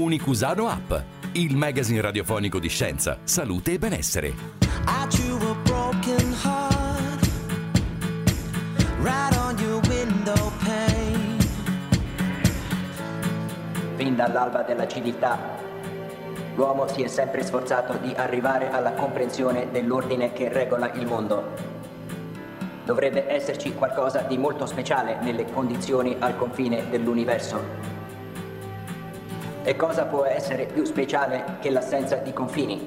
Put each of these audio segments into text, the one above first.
Unicusano App, il magazine radiofonico di scienza, salute e benessere. I drew a broken heart right on your window pane. Fin dall'alba della civiltà, l'uomo si è sempre sforzato di arrivare alla comprensione dell'ordine che regola il mondo. Dovrebbe esserci qualcosa di molto speciale nelle condizioni al confine dell'universo. E cosa può essere più speciale che l'assenza di confini?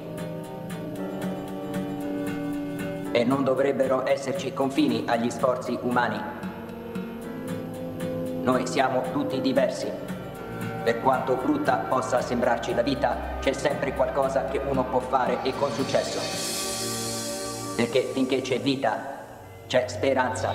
E non dovrebbero esserci confini agli sforzi umani. Noi siamo tutti diversi. Per quanto brutta possa sembrarci la vita, c'è sempre qualcosa che uno può fare e con successo. Perché finché c'è vita, c'è speranza.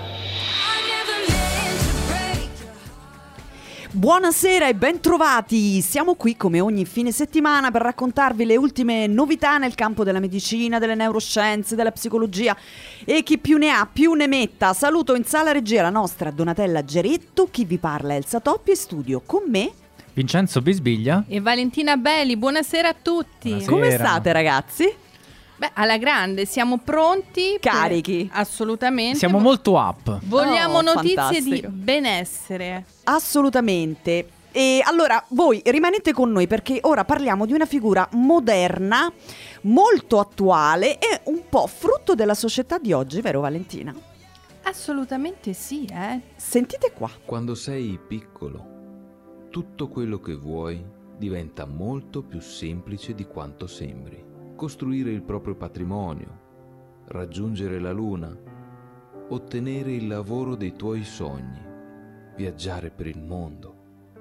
Buonasera e bentrovati! Siamo qui come ogni fine settimana per raccontarvi le ultime novità nel campo della medicina, delle neuroscienze, della psicologia e chi più ne ha più ne metta. Saluto in sala regia la nostra Donatella Geretto, chi vi parla è Elsa Toppi e studio con me Vincenzo Bisbiglia e Valentina Belli. Buonasera a tutti. Buonasera. Come state, ragazzi? Beh, alla grande, siamo pronti. Carichi. Assolutamente. Siamo molto up. Vogliamo notizie fantastico. di benessere. Assolutamente. E allora voi rimanete con noi perché ora parliamo di una figura moderna, molto attuale e un po' frutto della società di oggi, vero Valentina? Assolutamente sì, Sentite qua. Quando sei piccolo, tutto quello che vuoi diventa molto più semplice di quanto sembri. Costruire il proprio patrimonio, raggiungere la luna, ottenere il lavoro dei tuoi sogni, viaggiare per il mondo.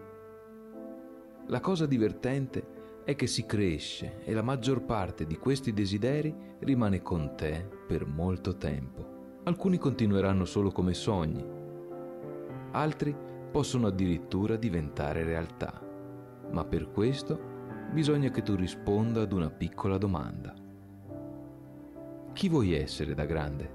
La cosa divertente è che si cresce e la maggior parte di questi desideri rimane con te per molto tempo. Alcuni continueranno solo come sogni, altri possono addirittura diventare realtà, ma per questo bisogna che tu risponda ad una piccola domanda. Chi vuoi essere da grande?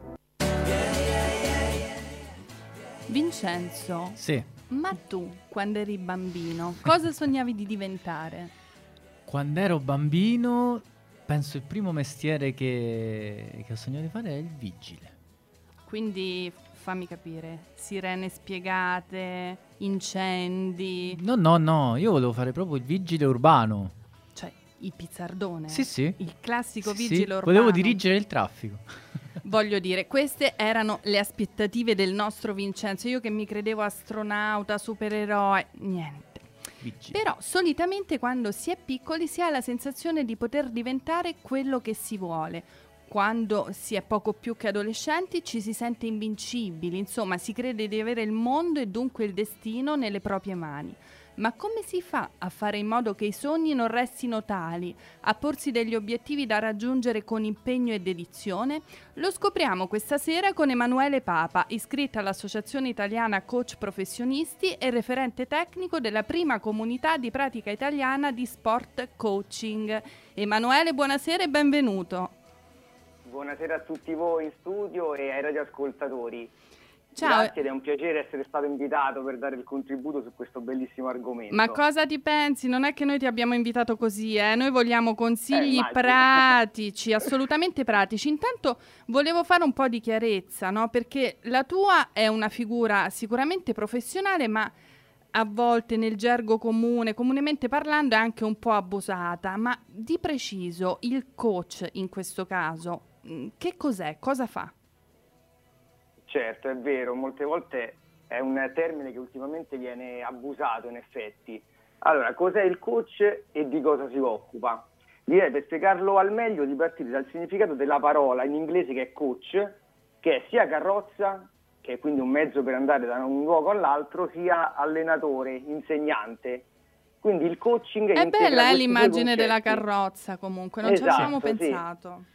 Vincenzo, Sì. ma tu, quando eri bambino, cosa sognavi di diventare? Quando ero bambino, penso il primo mestiere che ho sognato di fare è il vigile. Quindi, fammi capire, sirene spiegate, incendi, No, io volevo fare proprio il vigile urbano. cioè il pizzardone. Sì. Il classico Sì, vigile urbano. volevo dirigere il traffico. Voglio dire, queste erano le aspettative del nostro Vincenzo. Io che mi credevo astronauta, supereroe, niente. Vigile. Però solitamente quando si è piccoli si ha la sensazione di poter diventare quello che si vuole. Quando si è poco più che adolescenti ci si sente invincibili, insomma si crede di avere il mondo e dunque il destino nelle proprie mani. Ma come si fa a fare in modo che i sogni non restino tali, a porsi degli obiettivi da raggiungere con impegno e dedizione? Lo scopriamo questa sera con Emanuele Papa, iscritta all'Associazione Italiana Coach Professionisti e referente tecnico della prima comunità di pratica italiana di sport coaching. Emanuele, buonasera e benvenuto. Buonasera a tutti voi in studio e ai radioascoltatori. Ciao. Grazie ed è un piacere essere stato invitato per dare il contributo su questo bellissimo argomento. Ma cosa ti pensi? Non è che noi ti abbiamo invitato così, Noi vogliamo consigli immagino. pratici, assolutamente pratici. Intanto volevo fare un po' di chiarezza, no? Perché la tua è una figura sicuramente professionale, ma a volte nel gergo comune, comunemente parlando, è anche un po' abusata. Ma di preciso, il coach in questo caso, che cos'è? Cosa fa? Certo, è vero, molte volte è un termine che ultimamente viene abusato in effetti. Allora, cos'è il coach e di cosa si occupa? Direi, per spiegarlo al meglio, di partire dal significato della parola in inglese che è coach, che è sia carrozza, che è quindi un mezzo per andare da un luogo all'altro, sia allenatore, insegnante. Quindi il coaching È integra bella questi l'immagine due della concetti. carrozza comunque, non ci Esatto, avevamo sì. pensato.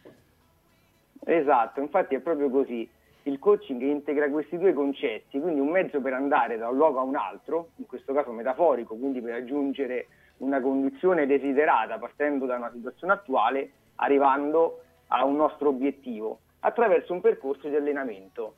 Esatto, infatti è proprio così. Il coaching integra questi due concetti, quindi un mezzo per andare da un luogo a un altro, in questo caso metaforico, quindi per raggiungere una condizione desiderata partendo da una situazione attuale, arrivando a un nostro obiettivo, attraverso un percorso di allenamento.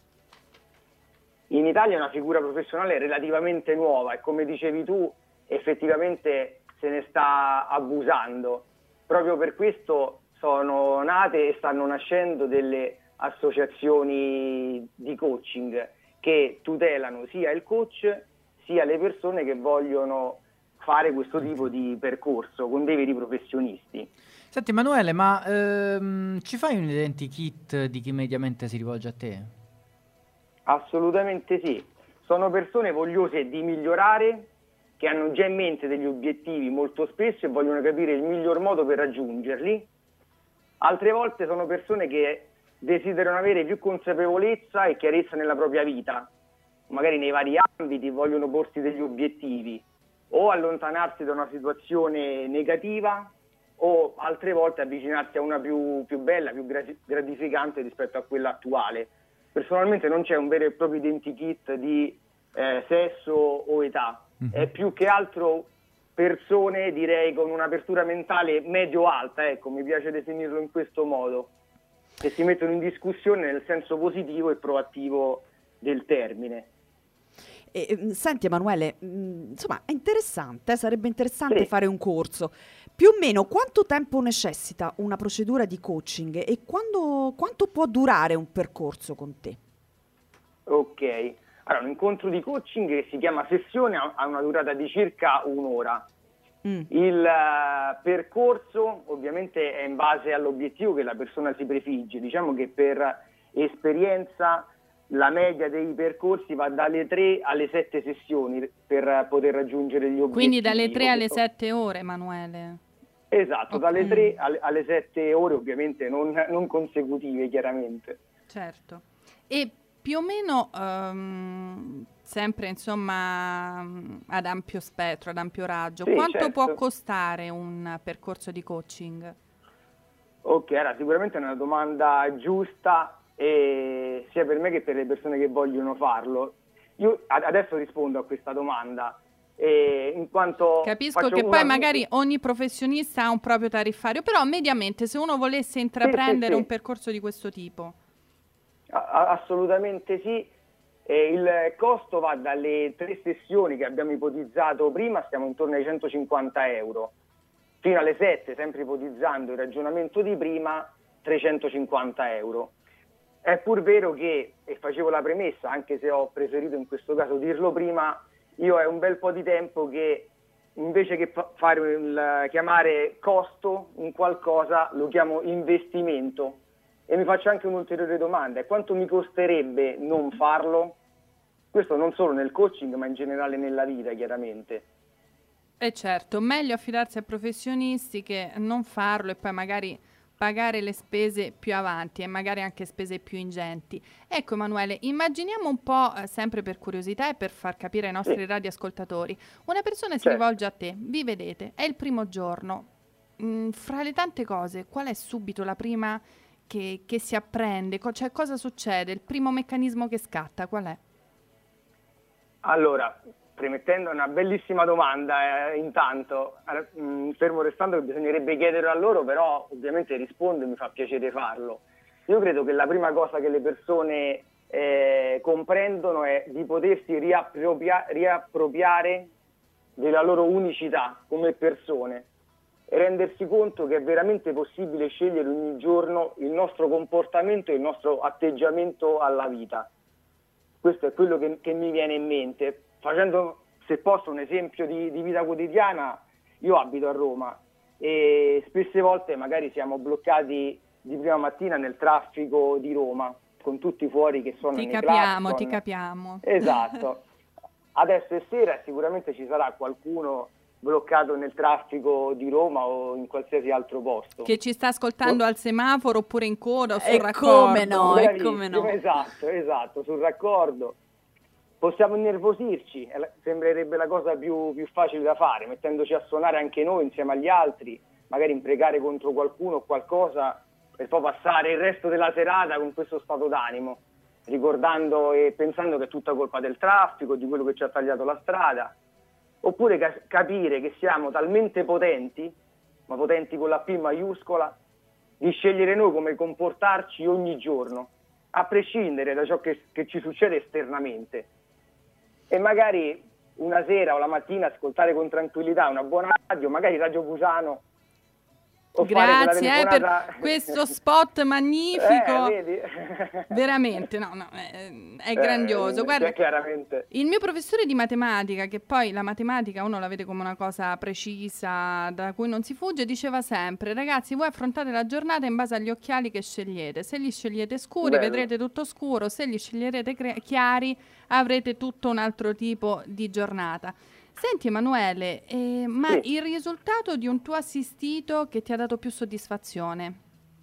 In Italia è una figura professionale relativamente nuova e, come dicevi tu, effettivamente se ne sta abusando. Proprio per questo sono nate e stanno nascendo delle associazioni di coaching che tutelano sia il coach sia le persone che vogliono fare questo tipo di percorso con dei veri professionisti. Senti Emanuele, ma ci fai un identikit di chi mediamente si rivolge a te? Assolutamente sì. Sono persone vogliose di migliorare, che hanno già in mente degli obiettivi molto spesso e vogliono capire il miglior modo per raggiungerli. Altre volte sono persone che desiderano avere più consapevolezza e chiarezza nella propria vita, magari nei vari ambiti, vogliono porsi degli obiettivi o allontanarsi da una situazione negativa o altre volte avvicinarsi a una più bella, più gratificante rispetto a quella attuale. Personalmente non c'è un vero e proprio identikit di sesso o età, è più che altro persone, direi, con un'apertura mentale medio-alta, ecco, mi piace definirlo in questo modo, che si mettono in discussione nel senso positivo e proattivo del termine. Senti Emanuele, insomma è interessante, sarebbe interessante Sì. fare un corso. Più o meno quanto tempo necessita una procedura di coaching e quanto può durare un percorso con te? Ok, allora un incontro di coaching che si chiama sessione ha una durata di circa un'ora. Il percorso ovviamente è in base all'obiettivo che la persona si prefigge. Diciamo che per esperienza la media dei percorsi va dalle 3 alle 7 sessioni per poter raggiungere gli obiettivi. Quindi dalle 3 alle 7 ore, Emanuele. Esatto, Ok. dalle 3 alle 7 ore, ovviamente non consecutive, chiaramente. Certo. E più o meno, sempre insomma ad ampio spettro, ad ampio raggio, Sì, quanto certo. può costare un percorso di coaching? Ok, allora sicuramente è una domanda giusta sia per me che per le persone che vogliono farlo. Io adesso rispondo a questa domanda. In quanto Capisco faccio che poi una- magari ogni professionista ha un proprio tariffario, però mediamente se uno volesse intraprendere sì. un percorso di questo tipo. Assolutamente sì. Il costo va dalle 3 sessioni che abbiamo ipotizzato prima, stiamo intorno ai 150 euro, fino alle 7, sempre ipotizzando il ragionamento di prima, 350 euro. È pur vero che, e facevo la premessa, anche se ho preferito in questo caso dirlo prima, io è un bel po' di tempo che invece che chiamare costo un qualcosa, lo chiamo investimento. E mi faccio anche un'ulteriore domanda: quanto mi costerebbe non farlo? Questo non solo nel coaching, ma in generale nella vita, chiaramente. E certo, meglio affidarsi a professionisti che non farlo e poi magari pagare le spese più avanti e magari anche spese più ingenti. Ecco Emanuele, immaginiamo un po', sempre per curiosità e per far capire ai nostri radioascoltatori, una persona si Certo. rivolge a te, vi vedete, è il primo giorno. Fra le tante cose, qual è subito la prima che si apprende? Cioè, cosa succede? Il primo meccanismo che scatta, qual è? Allora, premettendo una bellissima domanda, intanto, fermo restando che bisognerebbe chiedere a loro, però ovviamente rispondo e mi fa piacere farlo. Io credo che la prima cosa che le persone comprendono è di potersi riappropriare della loro unicità come persone e rendersi conto che è veramente possibile scegliere ogni giorno il nostro comportamento e il nostro atteggiamento alla vita. Questo è quello che mi viene in mente. Facendo, se posso, un esempio di vita quotidiana, io abito a Roma e spesse volte magari siamo bloccati di prima mattina nel traffico di Roma, con tutti fuori che sono Ti nei capiamo, clacson. ti capiamo. Esatto. Adesso è sera e sicuramente ci sarà qualcuno bloccato nel traffico di Roma o in qualsiasi altro posto. Che ci sta ascoltando al semaforo oppure in coda o sul E raccordo. come no, e come no. Bravissimo, esatto, sul raccordo. Possiamo innervosirci, sembrerebbe la cosa più facile da fare, mettendoci a suonare anche noi insieme agli altri, magari imprecare contro qualcuno o qualcosa per poi passare il resto della serata con questo stato d'animo, ricordando e pensando che è tutta colpa del traffico, di quello che ci ha tagliato la strada. Oppure capire che siamo talmente potenti, ma potenti con la P maiuscola, di scegliere noi come comportarci ogni giorno, a prescindere da ciò che ci succede esternamente. E magari una sera o la mattina ascoltare con tranquillità una buona radio, magari Radio Cusano. Grazie per questo spot magnifico. Vedi? Veramente, è grandioso. Guarda, chiaramente. Il mio professore di matematica, che poi la matematica uno la vede come una cosa precisa da cui non si fugge, diceva sempre: ragazzi, voi affrontate la giornata in base agli occhiali che scegliete. Se li scegliete scuri, vedrete tutto scuro; se li sceglierete chiari, avrete tutto un altro tipo di giornata. Senti Emanuele, ma sì, il risultato di un tuo assistito che ti ha dato più soddisfazione?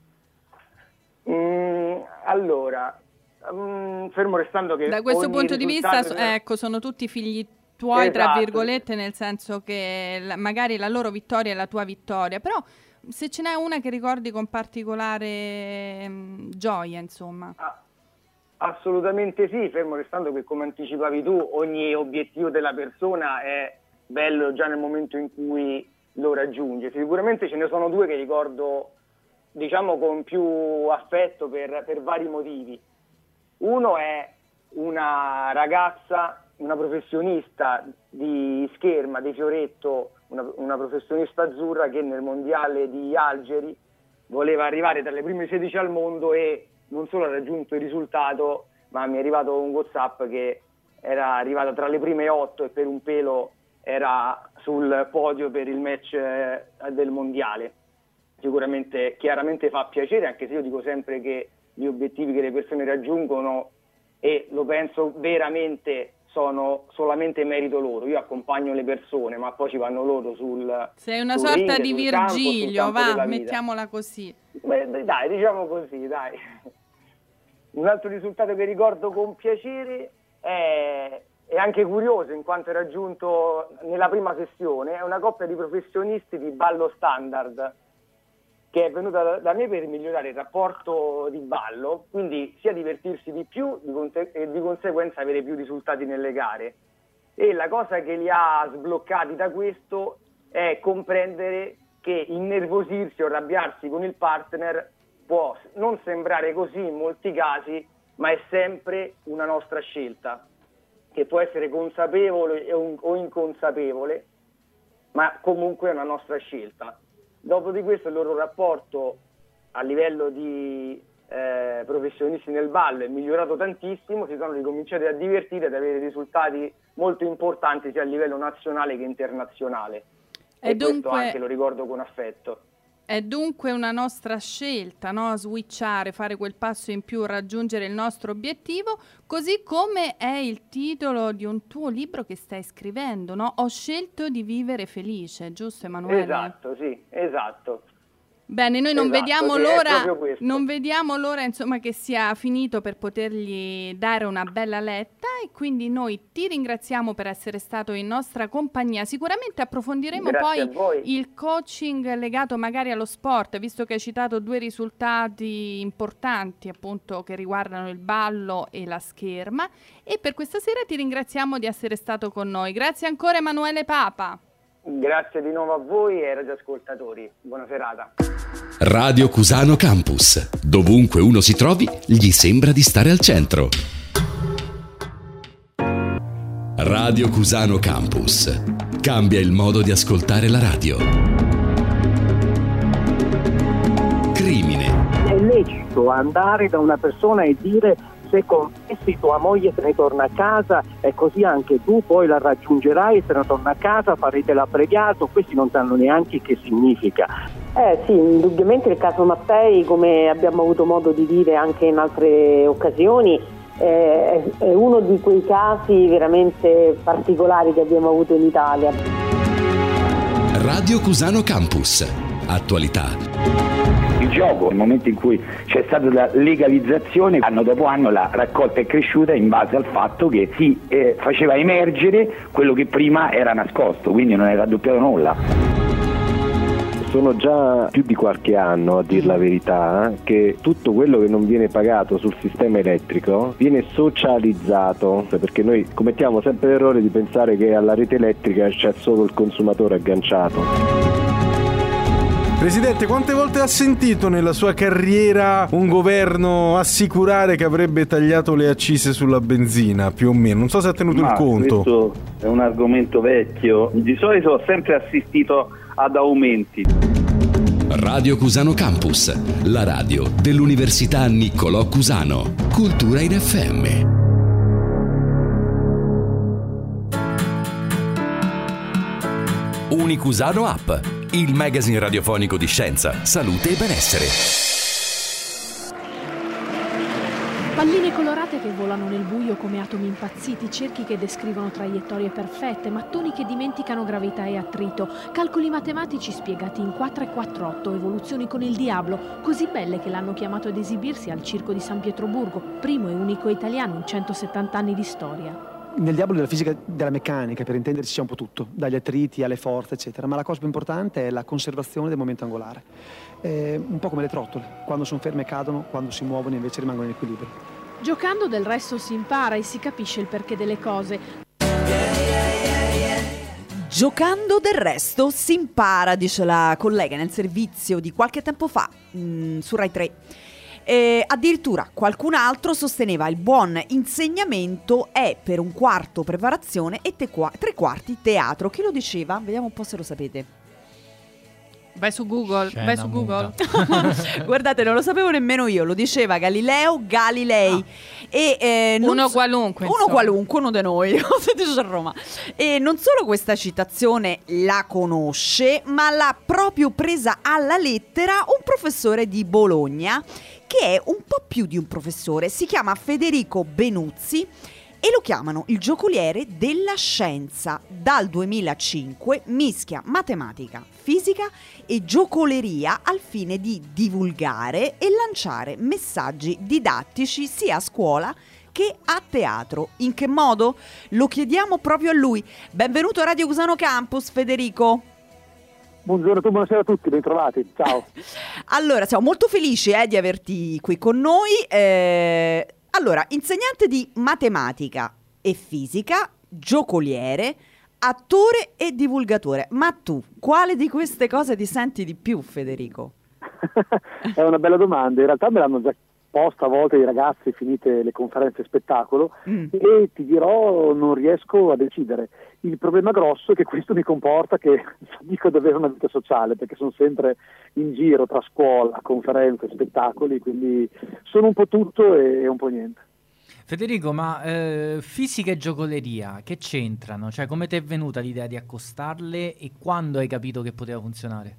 Allora, fermo restando che da questo punto di vista, ecco, sono tutti figli tuoi, tra virgolette, nel senso che magari la loro vittoria è la tua vittoria, però se ce n'è una che ricordi con particolare gioia, insomma. Assolutamente sì, fermo restando che, come anticipavi tu, ogni obiettivo della persona è bello già nel momento in cui lo raggiunge. Sicuramente ce ne sono due che ricordo, diciamo, con più affetto per vari motivi. Uno è una ragazza, una professionista di scherma, di fioretto, una professionista azzurra che nel mondiale di Algeri voleva arrivare tra le prime 16 al mondo e non solo ha raggiunto il risultato, ma mi è arrivato un WhatsApp che era arrivata tra le prime 8 e per un pelo era sul podio per il match del mondiale. Sicuramente, chiaramente fa piacere, anche se io dico sempre che gli obiettivi che le persone raggiungono, e lo penso veramente, sono solamente merito loro. Io accompagno le persone, ma poi ci vanno loro sul Sei una sorta di Virgilio, va, mettiamola così. Dai, diciamo così, dai. Un altro risultato che ricordo con piacere è anche curioso, in quanto è raggiunto nella prima sessione, è una coppia di professionisti di ballo standard che è venuta da me per migliorare il rapporto di ballo, quindi sia divertirsi di più e di conseguenza avere più risultati nelle gare. E la cosa che li ha sbloccati da questo è comprendere che innervosirsi o arrabbiarsi con il partner può non sembrare così in molti casi, ma è sempre una nostra scelta, che può essere consapevole o inconsapevole, ma comunque è una nostra scelta. Dopo di questo il loro rapporto a livello di professionisti nel ballo è migliorato tantissimo, si sono ricominciati a divertire ed avere risultati molto importanti sia a livello nazionale che internazionale. E dunque, questo anche lo ricordo con affetto. È dunque una nostra scelta, no? Switchare, fare quel passo in più, raggiungere il nostro obiettivo, così come è il titolo di un tuo libro che stai scrivendo, no? Ho scelto di vivere felice, giusto Emanuele? Esatto, sì, esatto. Bene, noi non vediamo l'ora insomma che sia finito per potergli dare una bella letta, e quindi noi ti ringraziamo per essere stato in nostra compagnia. Sicuramente approfondiremo poi il coaching legato magari allo sport, visto che hai citato due risultati importanti appunto che riguardano il ballo e la scherma, e per questa sera ti ringraziamo di essere stato con noi. Grazie ancora Emanuele Papa. Grazie di nuovo a voi e ai radioascoltatori. Buona serata. Radio Cusano Campus. Dovunque uno si trovi, gli sembra di stare al centro. Radio Cusano Campus. Cambia il modo di ascoltare la radio. Crimine. È lecito andare da una persona e dire: se confessi tua moglie se ne torna a casa, e così anche tu poi la raggiungerai, se ne torna a casa farete l'abbreviato. Questi non sanno neanche che significa. Sì, indubbiamente il caso Mattei, come abbiamo avuto modo di dire anche in altre occasioni, è uno di quei casi veramente particolari che abbiamo avuto in Italia. Radio Cusano Campus. Attualità. Il gioco, nel momento in cui c'è stata la legalizzazione, anno dopo anno la raccolta è cresciuta in base al fatto che si faceva emergere quello che prima era nascosto, quindi non era raddoppiato nulla. Sono già più di qualche anno, a dir la verità, che tutto quello che non viene pagato sul sistema elettrico viene socializzato, perché noi commettiamo sempre l'errore di pensare che alla rete elettrica c'è solo il consumatore agganciato. Presidente, quante volte ha sentito nella sua carriera un governo assicurare che avrebbe tagliato le accise sulla benzina, più o meno? Non so se ha tenuto il conto. Questo è un argomento vecchio. Di solito ho sempre assistito ad aumenti. Radio Cusano Campus, la radio dell'Università Niccolò Cusano. Cultura in FM. Unicusano App, il magazine radiofonico di scienza, salute e benessere. Palline colorate che volano nel buio come atomi impazziti, cerchi che descrivono traiettorie perfette, mattoni che dimenticano gravità e attrito, calcoli matematici spiegati in 4 e 4/8, evoluzioni con il diavolo, così belle che l'hanno chiamato ad esibirsi al Circo di San Pietroburgo, primo e unico italiano in 170 anni di storia. Nel diavolo della fisica della meccanica, per intenderci, c'è un po' tutto, dagli attriti alle forze, eccetera, ma la cosa più importante è la conservazione del momento angolare. Un po' come le trottole, quando sono ferme cadono, quando si muovono invece rimangono in equilibrio. Giocando del resto si impara e si capisce il perché delle cose. Giocando del resto si impara, dice la collega nel servizio di qualche tempo fa su Rai 3. Addirittura qualcun altro sosteneva il buon insegnamento è per un quarto preparazione e 3/4 teatro. Chi lo diceva? Vediamo un po' se lo sapete. Vai su Google, vai su Google. Guardate, non lo sapevo nemmeno io, lo diceva Galileo Galilei. E, uno qualunque. Uno qualunque, uno di noi, si dice a Roma. E non solo questa citazione la conosce, ma l'ha proprio presa alla lettera un professore di Bologna, che è un po' più di un professore, si chiama Federico Benuzzi e lo chiamano il giocoliere della scienza. Dal 2005 mischia matematica, fisica e giocoleria al fine di divulgare e lanciare messaggi didattici sia a scuola che a teatro. In che modo? Lo chiediamo proprio a lui. Benvenuto a Radio Cusano Campus, Federico. Buongiorno, buonasera a tutti, bentrovati, ciao. Allora, siamo molto felici di averti qui con noi. Allora, insegnante di matematica e fisica, giocoliere, attore e divulgatore. Ma tu, quale di queste cose ti senti di più, Federico? È una bella domanda, in realtà me l'hanno già posta a volte i ragazzi finite le conferenze spettacolo e ti dirò non riesco a decidere. Il problema grosso è che questo mi comporta che dico ad avere una vita sociale, perché sono sempre in giro tra scuola, conferenze, spettacoli, quindi sono un po' tutto e un po' niente. Federico, ma fisica e giocoleria che c'entrano? Cioè, come ti è venuta l'idea di accostarle e quando hai capito che poteva funzionare?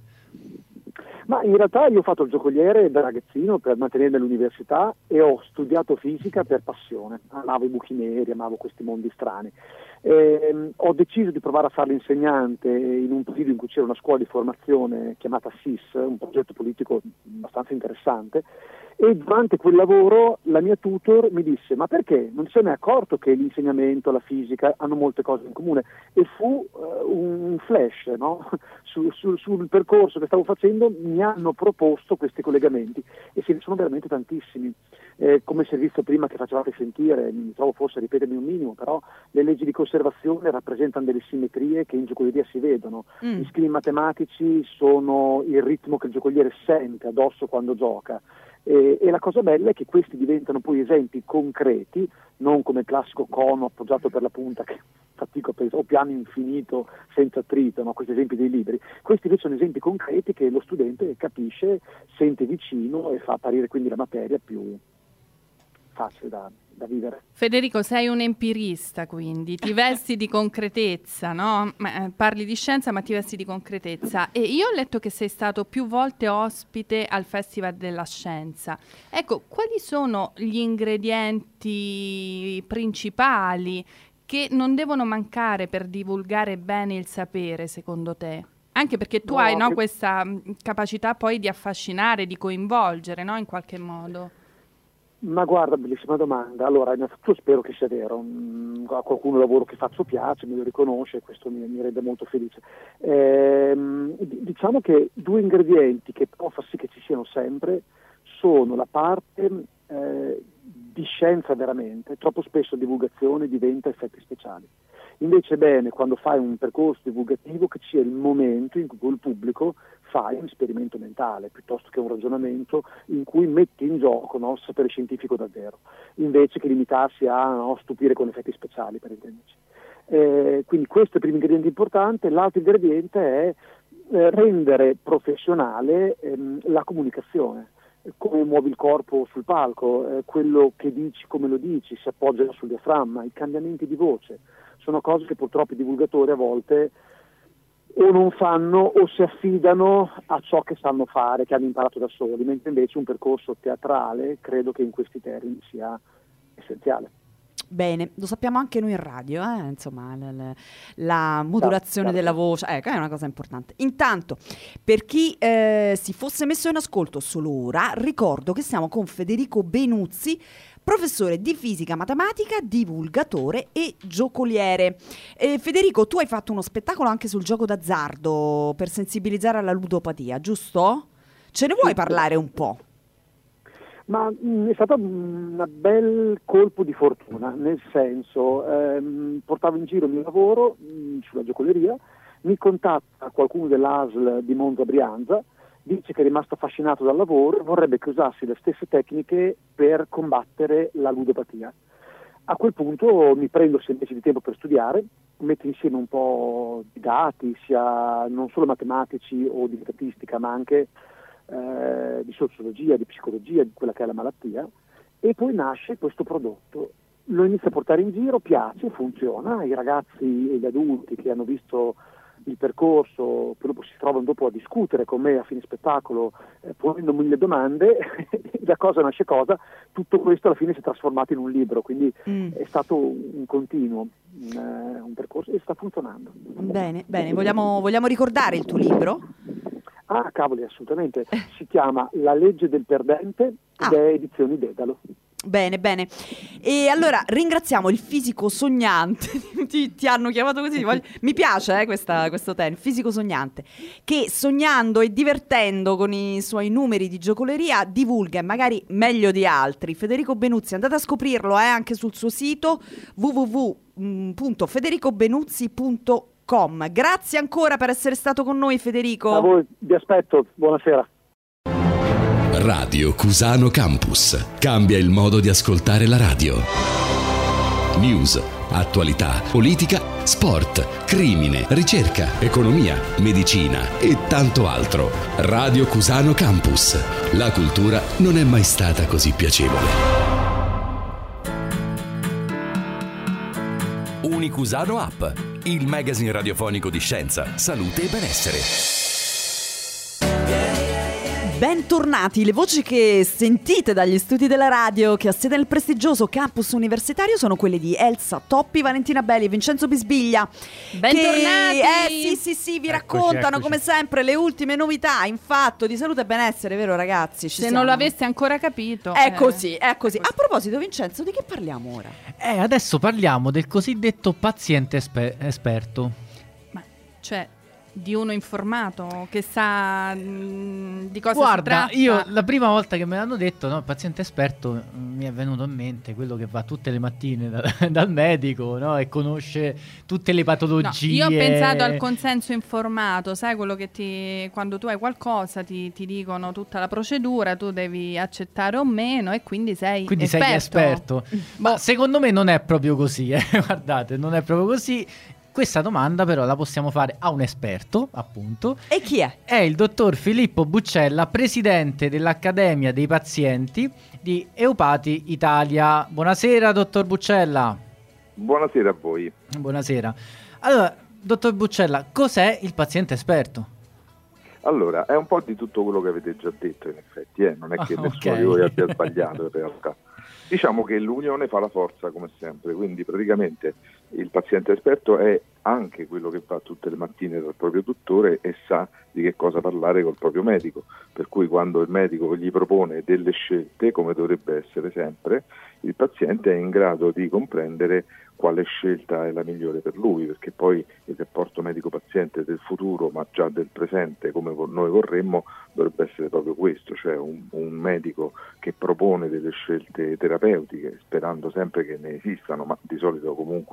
Ma in realtà io ho fatto il giocoliere da ragazzino per mantenermi all'università e ho studiato fisica per passione. Amavo i buchi neri, amavo questi mondi strani. Ho deciso di provare a fare l'insegnante in un periodo in cui c'era una scuola di formazione chiamata SIS, un progetto politico abbastanza interessante, e durante quel lavoro la mia tutor mi disse: ma perché non ti sei mai accorto che l'insegnamento, la fisica hanno molte cose in comune? E fu un flash, no? Sul percorso che stavo facendo mi hanno proposto questi collegamenti e ce ne sono veramente tantissimi. Come servizio prima che facevate sentire, mi trovo forse a ripetermi un minimo, però le leggi di conservazione rappresentano delle simmetrie che in giocoleria si vedono. Gli schemi matematici sono il ritmo che il giocoliere sente addosso quando gioca. E la cosa bella è che questi diventano poi esempi concreti, non come il classico cono appoggiato per la punta che fatico a pensare, o piano infinito senza attrito, no? Questi esempi dei libri. Questi invece sono esempi concreti che lo studente capisce, sente vicino e fa apparire quindi la materia più facile da vivere. Federico, sei un empirista, quindi ti vesti di concretezza, no? Parli di scienza ma ti vesti di concretezza, e io ho letto che sei stato più volte ospite al Festival della Scienza. Ecco, quali sono gli ingredienti principali che non devono mancare per divulgare bene il sapere, secondo te? Anche perché tu hai questa capacità poi di affascinare, di coinvolgere, no? In qualche modo. Ma guarda, bellissima domanda. Allora, innanzitutto spero che sia vero. A qualcuno il lavoro che faccio piace, me lo riconosce e questo mi rende molto felice. Diciamo che due ingredienti che però fa sì che ci siano sempre sono la parte di scienza veramente. Troppo spesso divulgazione diventa effetti speciali. Invece è bene, quando fai un percorso divulgativo, che sia il momento in cui col pubblico fai un esperimento mentale, piuttosto che un ragionamento in cui metti in gioco, no, il sapere scientifico davvero, invece che limitarsi a, no, stupire con effetti speciali, per intenderci. Quindi questo è il primo ingrediente importante. L'altro ingrediente è rendere professionale la comunicazione. Come muovi il corpo sul palco, quello che dici, come lo dici, si appoggia sul diaframma, i cambiamenti di voce, sono cose che purtroppo i divulgatori a volte o non fanno o si affidano a ciò che sanno fare, che hanno imparato da soli, mentre invece un percorso teatrale credo che in questi termini sia essenziale. Bene, lo sappiamo anche noi in radio, insomma, la modulazione della voce, è una cosa importante. Intanto, per chi si fosse messo in ascolto solo ora, ricordo che siamo con Federico Benuzzi, professore di fisica matematica, divulgatore e giocoliere. Federico, tu hai fatto uno spettacolo anche sul gioco d'azzardo per sensibilizzare alla ludopatia, giusto? Ce ne vuoi parlare un po'? Ma è stato un bel colpo di fortuna, nel senso, portavo in giro il mio lavoro sulla giocoleria, mi contatta qualcuno dell'ASL di Monza Brianza, dice che è rimasto affascinato dal lavoro e vorrebbe che usassi le stesse tecniche per combattere la ludopatia. A quel punto mi prendo 6 mesi di tempo per studiare, metto insieme un po' di dati, sia non solo matematici o di statistica, ma anche di sociologia, di psicologia, di quella che è la malattia, e poi nasce questo prodotto. Lo inizio a portare in giro, piace, funziona, i ragazzi e gli adulti che hanno visto il percorso, poi dopo si trovano dopo a discutere con me a fine spettacolo, ponendomi le domande, da cosa nasce cosa, tutto questo alla fine si è trasformato in un libro, quindi è stato un continuo, un percorso, e sta funzionando. Bene, vogliamo ricordare il tuo libro? Ah, cavoli, assolutamente. Si chiama La legge del perdente ed è edizioni Dedalo. Bene. E allora ringraziamo il fisico sognante, ti hanno chiamato così, mi piace questo termine, fisico sognante, che sognando e divertendo con i suoi numeri di giocoleria divulga, magari meglio di altri. Federico Benuzzi, andate a scoprirlo anche sul suo sito www.federicobenuzzi.com. Grazie ancora per essere stato con noi, Federico. A voi, vi aspetto, buonasera. Radio Cusano Campus. Cambia il modo di ascoltare la radio. News, attualità, politica, sport, crimine, ricerca, economia, medicina e tanto altro. Radio Cusano Campus. La cultura non è mai stata così piacevole. Unicusano App, il magazine radiofonico di scienza, salute e benessere. Bentornati, le voci che sentite dagli studi della radio che ha sede nel prestigioso campus universitario sono quelle di Elsa Toppi, Valentina Belli e Vincenzo Bisbiglia. Bentornati! Che, sì, vi raccontano come sempre le ultime novità in fatto di salute e benessere, vero ragazzi? Se non l'aveste ancora capito. È così. A proposito, Vincenzo, di che parliamo ora? Adesso parliamo del cosiddetto paziente esperto. Ma cioè di uno informato che sa di cosa si tratta. Guarda, io la prima volta che me l'hanno detto, no, paziente esperto, mi è venuto in mente quello che va tutte le mattine dal medico, no, e conosce tutte le patologie. No, io ho pensato al consenso informato, sai, quello che quando tu hai qualcosa ti dicono tutta la procedura, tu devi accettare o meno e quindi sei esperto. Ma secondo me non è proprio così, guardate, non è proprio così. Questa domanda però la possiamo fare a un esperto, appunto. E chi è? È il dottor Filippo Buccella, presidente dell'Accademia dei Pazienti di Eupati Italia. Buonasera, dottor Buccella. Buonasera a voi. Buonasera. Allora, dottor Buccella, cos'è il paziente esperto? Allora, è un po' di tutto quello che avete già detto, in effetti, non è che nessuno di voi abbia sbagliato in realtà. Diciamo che l'unione fa la forza, come sempre, quindi praticamente il paziente esperto è anche quello che va tutte le mattine dal proprio dottore e sa di che cosa parlare col proprio medico, per cui quando il medico gli propone delle scelte, come dovrebbe essere sempre, il paziente è in grado di comprendere quale scelta è la migliore per lui, perché poi il rapporto medico-paziente del futuro, ma già del presente come noi vorremmo, dovrebbe essere proprio questo, cioè un medico che propone delle scelte terapeutiche, sperando sempre che ne esistano, ma di solito comunque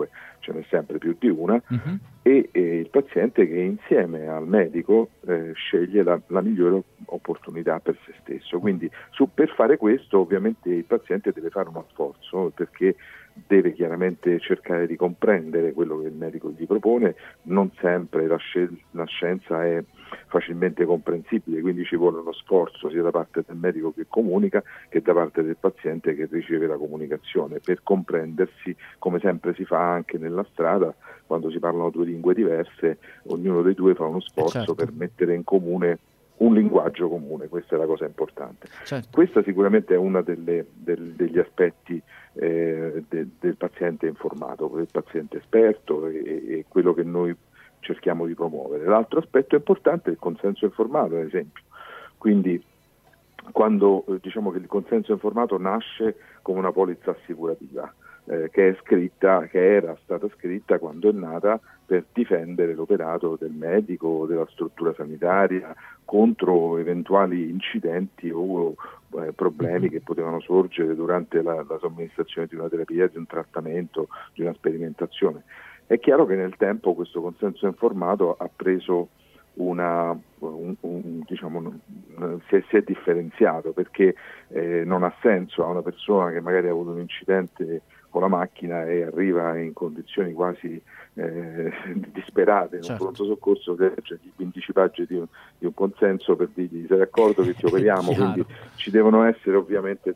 ce n'è sempre più di una, e il paziente che insieme al medico sceglie la migliore opportunità per se stesso. Quindi per fare questo ovviamente il paziente deve fare uno sforzo, perché deve chiaramente cercare di comprendere quello che il medico gli propone. Non sempre la scienza è facilmente comprensibile, quindi ci vuole uno sforzo sia da parte del medico che comunica che da parte del paziente che riceve la comunicazione, per comprendersi, come sempre si fa anche nella strada quando si parlano due lingue diverse, ognuno dei due fa uno sforzo per mettere in comune un linguaggio comune. Questa è la cosa importante. Questa sicuramente è una degli aspetti del paziente informato, del paziente esperto, e quello che noi cerchiamo di promuovere. L'altro aspetto importante è il consenso informato, ad esempio. Quindi quando diciamo che il consenso informato nasce come una polizza assicurativa che era stata scritta quando è nata per difendere l'operato del medico o della struttura sanitaria contro eventuali incidenti o problemi che potevano sorgere durante la somministrazione di una terapia, di un trattamento, di una sperimentazione. È chiaro che nel tempo questo consenso informato ha preso si è differenziato, perché non ha senso a una persona che magari ha avuto un incidente con la macchina e arriva in condizioni quasi disperate in un pronto soccorso, che c'è 15 pagine di un consenso per dirgli sei d'accordo che ti operiamo. Quindi ci devono essere ovviamente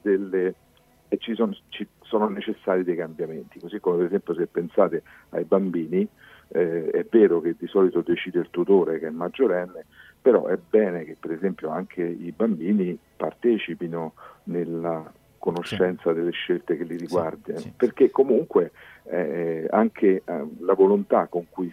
e ci sono necessari dei cambiamenti, così come per esempio se pensate ai bambini, è vero che di solito decide il tutore che è maggiorenne, però è bene che per esempio anche i bambini partecipino nella conoscenza delle scelte che li riguardano, perché comunque anche la volontà con cui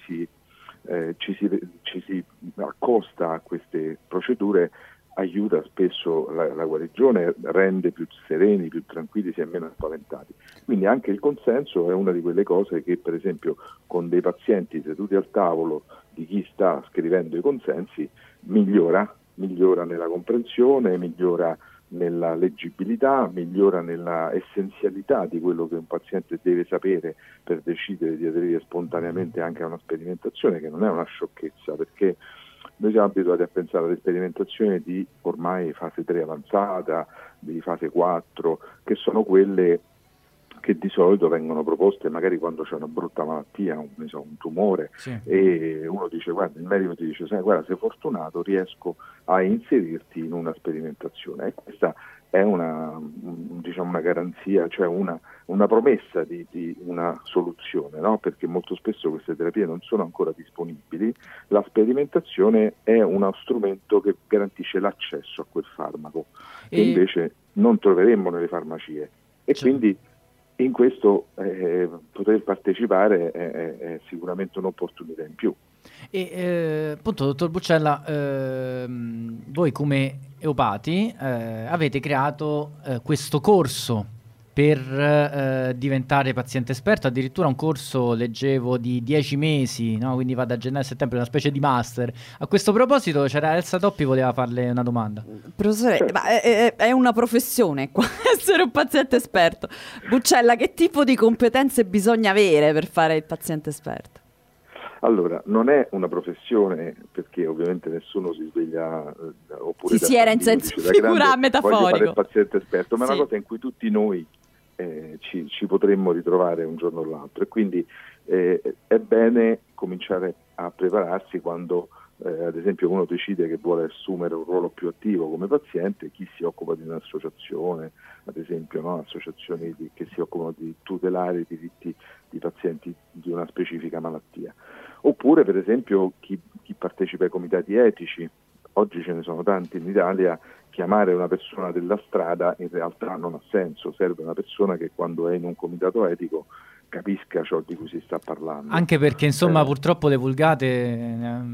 ci si accosta a queste procedure aiuta spesso la guarigione, rende più sereni, più tranquilli, si è meno spaventati. Quindi anche il consenso è una di quelle cose che per esempio con dei pazienti seduti al tavolo di chi sta scrivendo i consensi migliora nella comprensione, migliora nella leggibilità, migliora nella essenzialità di quello che un paziente deve sapere per decidere di aderire spontaneamente anche a una sperimentazione, che non è una sciocchezza, perché noi siamo abituati a pensare alle sperimentazioni di ormai fase 3 avanzata, di fase 4, che sono quelle che di solito vengono proposte magari quando c'è una brutta malattia, un tumore, e uno dice, guarda, il medico ti dice, guarda, sei fortunato, riesco a inserirti in una sperimentazione. E questa è una garanzia, cioè una promessa di una soluzione, no? Perché molto spesso queste terapie non sono ancora disponibili. La sperimentazione è uno strumento che garantisce l'accesso a quel farmaco, che invece non troveremmo nelle farmacie. E quindi in questo poter partecipare è sicuramente un'opportunità in più. E appunto, dottor Buccella, voi come eopati avete creato questo corso per diventare paziente esperto, addirittura un corso, leggevo, di 10 mesi, no? Quindi va da gennaio a settembre, una specie di master. A questo proposito c'era Elsa Toppi, voleva farle una domanda. Professore, ma è una professione qua, essere un paziente esperto. Buccella, che tipo di competenze bisogna avere per fare il paziente esperto? Allora, non è una professione, perché ovviamente nessuno si sveglia oppure si era in senso figurato, metaforico, voglio fare il paziente esperto, ma è una cosa in cui tutti noi ci potremmo ritrovare un giorno o l'altro, e quindi è bene cominciare a prepararsi quando ad esempio uno decide che vuole assumere un ruolo più attivo come paziente. Chi si occupa di un'associazione, ad esempio, no? Associazioni che si occupano di tutelare i diritti di pazienti di una specifica malattia, oppure per esempio chi partecipa ai comitati etici. Oggi ce ne sono tanti in Italia. Chiamare una persona della strada in realtà non ha senso, serve una persona che quando è in un comitato etico capisca ciò di cui si sta parlando. Anche perché insomma purtroppo le vulgate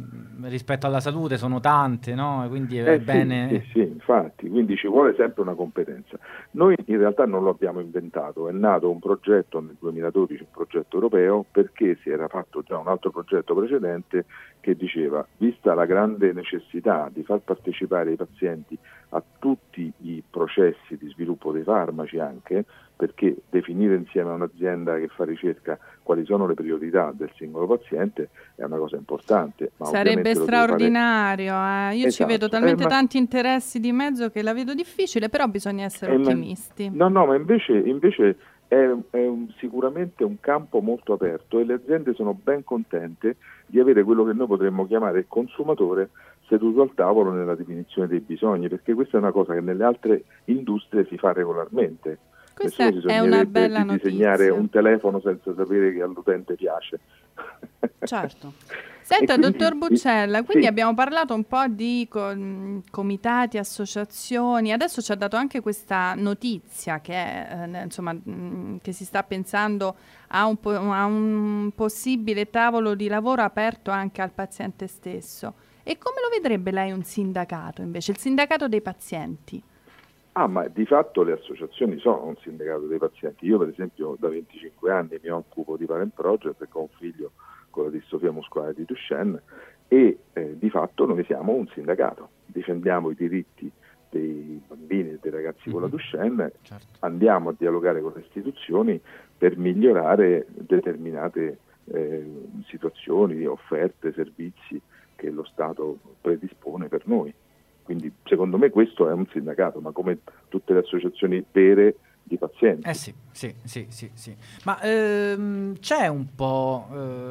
rispetto alla salute sono tante, no? Quindi è bene... Sì, infatti, quindi ci vuole sempre una competenza. Noi in realtà non lo abbiamo inventato, è nato un progetto nel 2012, un progetto europeo, perché si era fatto già un altro progetto precedente che diceva, vista la grande necessità di far partecipare i pazienti a tutti i processi di sviluppo dei farmaci anche, perché definire insieme a un'azienda che fa ricerca quali sono le priorità del singolo paziente è una cosa importante. Ma sarebbe straordinario, Io ci vedo talmente ma... tanti interessi di mezzo che la vedo difficile, però bisogna essere ottimisti. No, ma invece è sicuramente un campo molto aperto e le aziende sono ben contente di avere quello che noi potremmo chiamare il consumatore seduto al tavolo nella definizione dei bisogni, perché questa è una cosa che nelle altre industrie si fa regolarmente. Questa è una bella di disegnare un telefono senza sapere che all'utente piace. Certo. Senta, quindi, dottor Buccella, quindi sì. abbiamo parlato un po' di comitati, associazioni, adesso ci ha dato anche questa notizia che è, che si sta pensando a un possibile tavolo di lavoro aperto anche al paziente stesso. E come lo vedrebbe lei un sindacato invece, il sindacato dei pazienti? Ma di fatto le associazioni sono un sindacato dei pazienti. Io per esempio da 25 anni mi occupo di Parent Project perché ho un figlio con la distrofia muscolare di Duchenne e di fatto noi siamo un sindacato, difendiamo i diritti dei bambini e dei ragazzi con la Duchenne, andiamo a dialogare con le istituzioni per migliorare determinate situazioni, offerte, servizi che lo Stato predispone per noi. Quindi secondo me questo è un sindacato, ma come tutte le associazioni vere di pazienti. Sì. Ma c'è un po',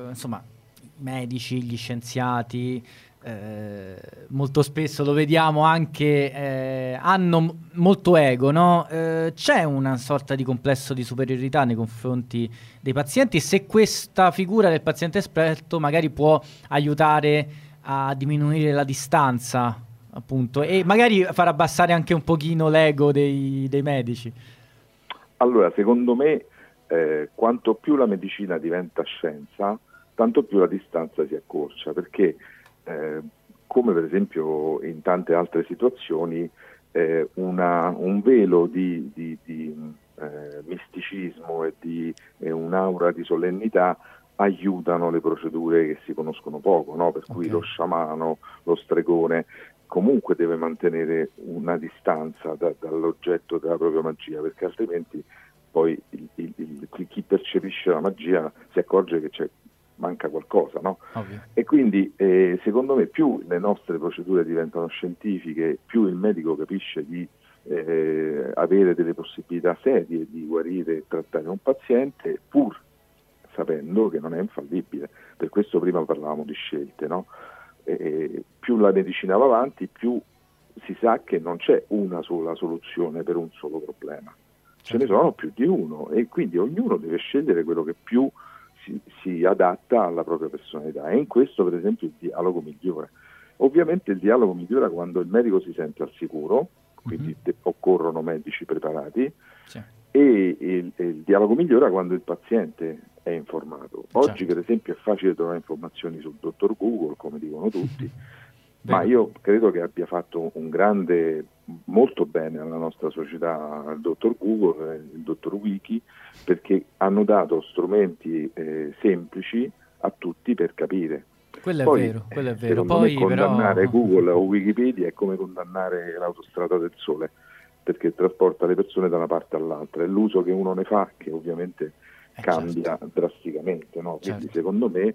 i medici, gli scienziati, molto spesso lo vediamo anche, hanno molto ego, no? C'è una sorta di complesso di superiorità nei confronti dei pazienti, se questa figura del paziente esperto magari può aiutare a diminuire la distanza, appunto, e magari far abbassare anche un pochino l'ego dei medici. Allora, secondo me, quanto più la medicina diventa scienza, tanto più la distanza si accorcia, perché come per esempio in tante altre situazioni, un velo di misticismo e un'aura di solennità aiutano le procedure che si conoscono poco, no? Per cui lo sciamano, lo stregone comunque deve mantenere una distanza dall'oggetto della propria magia, perché altrimenti poi chi percepisce la magia si accorge che manca qualcosa, no? E quindi secondo me più le nostre procedure diventano scientifiche, più il medico capisce di avere delle possibilità serie di guarire e trattare un paziente, pur sapendo che non è infallibile. Per questo prima parlavamo di scelte, no? Più la medicina va avanti, più si sa che non c'è una sola soluzione per un solo problema, ce ne sono più di uno e quindi ognuno deve scegliere quello che più si adatta alla propria personalità, e in questo per esempio il dialogo migliora. Ovviamente il dialogo migliora quando il medico si sente al sicuro, quindi occorrono medici preparati, e il dialogo migliora quando il paziente è informato. Oggi per esempio è facile trovare informazioni sul dottor Google, come dicono tutti, ma io credo che abbia fatto molto bene alla nostra società il dottor Google e il dottor Wiki, perché hanno dato strumenti semplici a tutti per capire. Quello è vero. Secondo me condannare Google o Wikipedia è come condannare l'autostrada del sole, perché trasporta le persone da una parte all'altra, e l'uso che uno ne fa che ovviamente cambia drasticamente, no? Quindi secondo me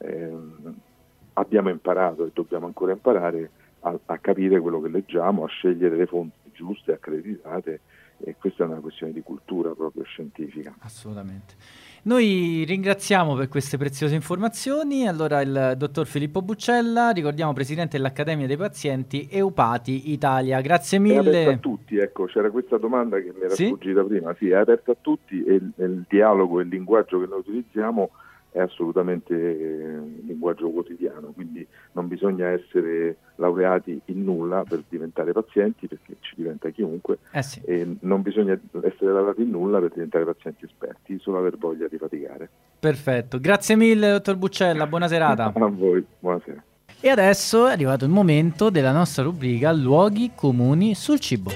abbiamo imparato e dobbiamo ancora imparare a capire quello che leggiamo, a scegliere le fonti giuste, accreditate, e questa è una questione di cultura proprio scientifica. Assolutamente. Noi ringraziamo per queste preziose informazioni. Allora il dottor Filippo Buccella, ricordiamo presidente dell'Accademia dei Pazienti Eupati Italia. Grazie mille. È aperto a tutti, ecco, c'era questa domanda che mi era sfuggita prima. Sì, è aperto a tutti e il dialogo e il linguaggio che noi utilizziamo è assolutamente linguaggio quotidiano, quindi non bisogna essere laureati in nulla per diventare pazienti, perché ci diventa chiunque, e non bisogna essere laureati in nulla per diventare pazienti esperti, solo aver voglia di faticare. Perfetto, grazie mille dottor Buccella, buona serata. A voi, buonasera. E adesso è arrivato il momento della nostra rubrica Luoghi comuni sul cibo.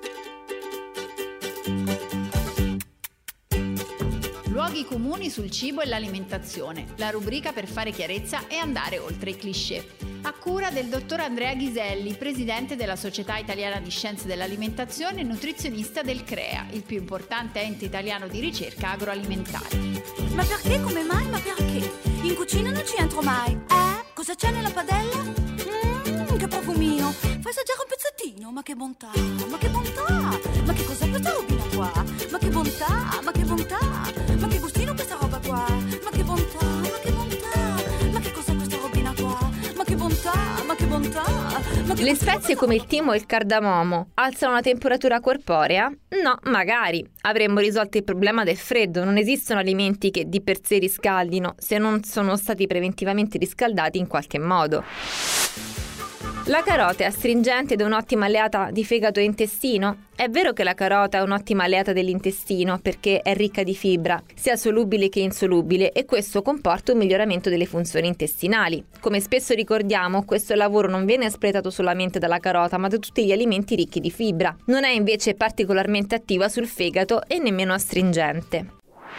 Luoghi comuni sul cibo e l'alimentazione, la rubrica per fare chiarezza e andare oltre i cliché. A cura del dottor Andrea Ghiselli, presidente della Società Italiana di Scienze dell'Alimentazione e nutrizionista del CREA, il più importante ente italiano di ricerca agroalimentare. Ma perché? Come mai? Ma perché? In cucina non ci entro mai. Cosa c'è nella padella? Che profumino! Fai assaggiare un pezzettino, ma che bontà! Ma che bontà! Ma che cos'è questa robina qua? Ma che bontà! Ma che bontà! Ma che gustino questa roba qua? Ma che bontà! Ma che bontà! Ma che cos'è questa robina qua? Ma che bontà! Ma che bontà! Ma che Le spezie come il timo e il cardamomo alzano la temperatura corporea? No, magari. Avremmo risolto il problema del freddo. Non esistono alimenti che di per sé riscaldino se non sono stati preventivamente riscaldati in qualche modo. La carota è astringente ed è un'ottima alleata di fegato e intestino? È vero che la carota è un'ottima alleata dell'intestino perché è ricca di fibra, sia solubile che insolubile, e questo comporta un miglioramento delle funzioni intestinali. Come spesso ricordiamo, questo lavoro non viene espletato solamente dalla carota, ma da tutti gli alimenti ricchi di fibra. Non è invece particolarmente attiva sul fegato e nemmeno astringente.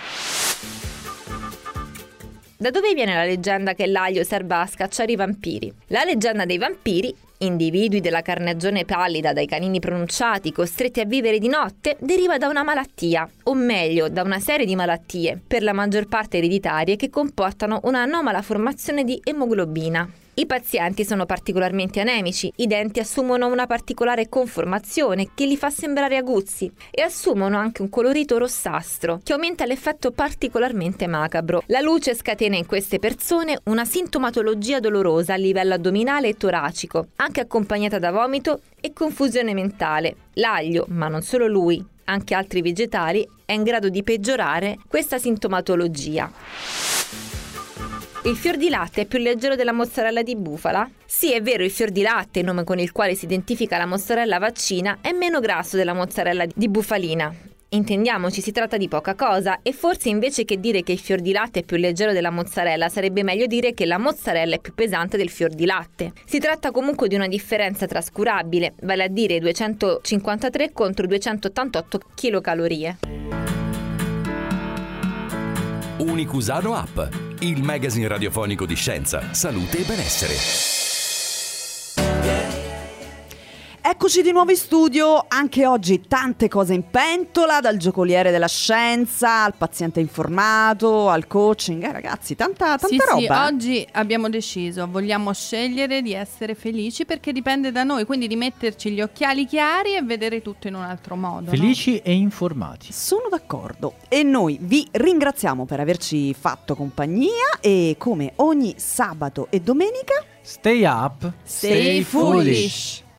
Da dove viene la leggenda che l'aglio serva a scacciare i vampiri? La leggenda dei vampiri, individui della carnagione pallida dai canini pronunciati costretti a vivere di notte, deriva da una malattia, o meglio da una serie di malattie, per la maggior parte ereditarie, che comportano un'anomala formazione di emoglobina. I pazienti sono particolarmente anemici, i denti assumono una particolare conformazione che li fa sembrare aguzzi e assumono anche un colorito rossastro che aumenta l'effetto particolarmente macabro. La luce scatena in queste persone una sintomatologia dolorosa a livello addominale e toracico, anche accompagnata da vomito e confusione mentale. L'aglio, ma non solo lui, anche altri vegetali, è in grado di peggiorare questa sintomatologia. Il fior di latte è più leggero della mozzarella di bufala? Sì, è vero, il fior di latte, il nome con il quale si identifica la mozzarella vaccina, è meno grasso della mozzarella di bufalina. Intendiamoci, si tratta di poca cosa, e forse invece che dire che il fior di latte è più leggero della mozzarella, sarebbe meglio dire che la mozzarella è più pesante del fior di latte. Si tratta comunque di una differenza trascurabile, vale a dire 253 contro 288 kcal. Unicusano App, il magazine radiofonico di scienza, salute e benessere. Eccoci di nuovo in studio, anche oggi tante cose in pentola, dal giocoliere della scienza al paziente informato, al coaching, ragazzi, tanta roba. Sì, oggi abbiamo deciso, vogliamo scegliere di essere felici perché dipende da noi, quindi di metterci gli occhiali chiari e vedere tutto in un altro modo. Felici e informati. Sono d'accordo. E noi vi ringraziamo per averci fatto compagnia e come ogni sabato e domenica, stay up, stay foolish.